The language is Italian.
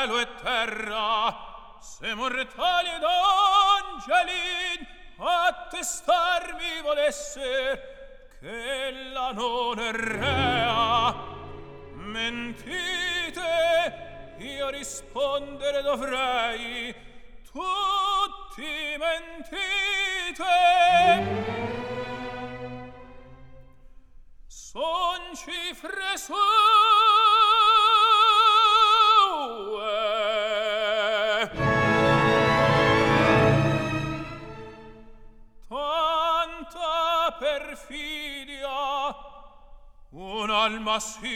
cielo e terra, se mortali ed angeli attestarvi volesser che la non è rea, mentite, io rispondere dovrei, tutti mentite. Son cifre sue, tanta perfidia, un'alma sì